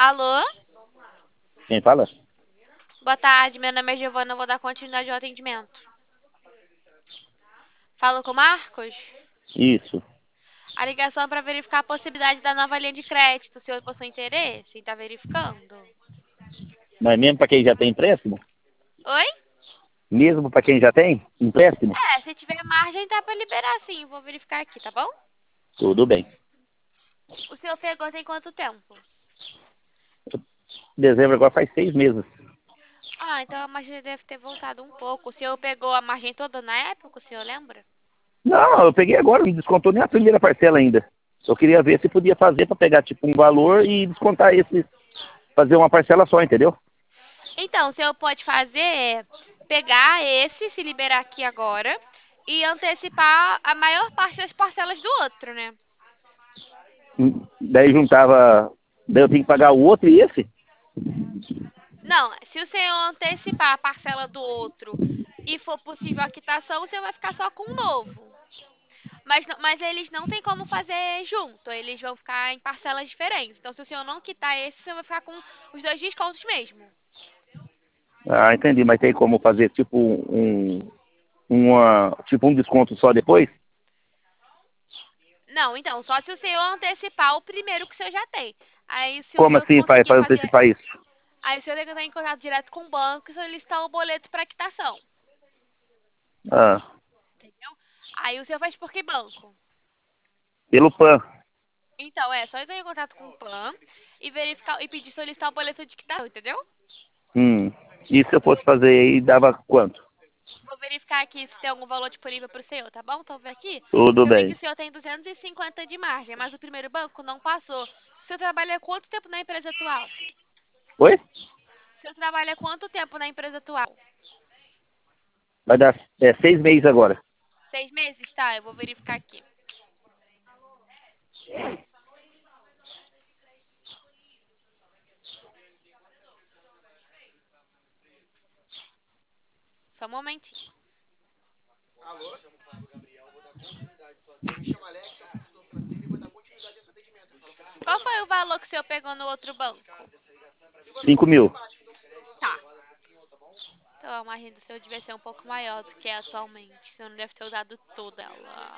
Alô? Quem fala? Boa tarde, meu nome é Giovana, eu vou dar continuidade ao atendimento. Falo com o Marcos? Isso. A ligação é para verificar a possibilidade da nova linha de crédito. O senhor possui interesse em estar verificando? Mas mesmo para quem já tem empréstimo? Oi? Mesmo para quem já tem empréstimo? Se tiver margem, dá para liberar sim. Vou verificar aqui, tá bom? Tudo bem. O senhor pegou tem quanto tempo? Dezembro agora faz 6 meses. Ah, então a margem deve ter voltado um pouco. O senhor pegou a margem toda na época, o senhor lembra? Não, eu peguei agora, não descontou nem a primeira parcela ainda. Eu queria ver se podia fazer para pegar tipo um valor e descontar esse, fazer uma parcela só, entendeu? Então, o senhor pode fazer é pegar esse, se liberar aqui agora, e antecipar a maior parte das parcelas do outro, né? Daí juntava, daí eu tenho que pagar o outro e esse? Não, se o senhor antecipar a parcela do outro e for possível a quitação, o senhor vai ficar só com um novo. Mas eles não têm como fazer junto, eles vão ficar em parcelas diferentes. Então, se o senhor não quitar esse, o senhor vai ficar com os dois descontos mesmo. Ah, entendi, mas tem como fazer tipo tipo um desconto só depois? Não, então, só se o senhor antecipar o primeiro que o senhor já tem. Aí, se o Como senhor assim conseguir para fazer. antecipar isso? Aí, o senhor tem que entrar em contato direto com o banco e solicitar o boleto para quitação. Ah, Entendeu? Aí, o senhor faz por que banco? pelo PAN. Então, só entrar em contato com o PAN e verificar e pedir solicitar o boleto de quitação, entendeu? E se eu fosse fazer aí, dava quanto? Vou verificar aqui se tem algum valor disponível para o senhor, tá bom? Então, ver aqui. Tudo Eu vi que bem. o senhor tem 250 de margem, mas o primeiro banco não passou. O senhor trabalha quanto tempo na empresa atual? Oi? O senhor trabalha quanto tempo na empresa atual? Vai dar 6 meses agora. 6 meses? Tá, eu vou verificar aqui. Só um momentinho. Qual foi o valor que o senhor pegou no outro banco? 5 mil. Tá. Então a margem do seu devia ser um pouco maior do que é atualmente. O senhor não deve ter usado toda ela.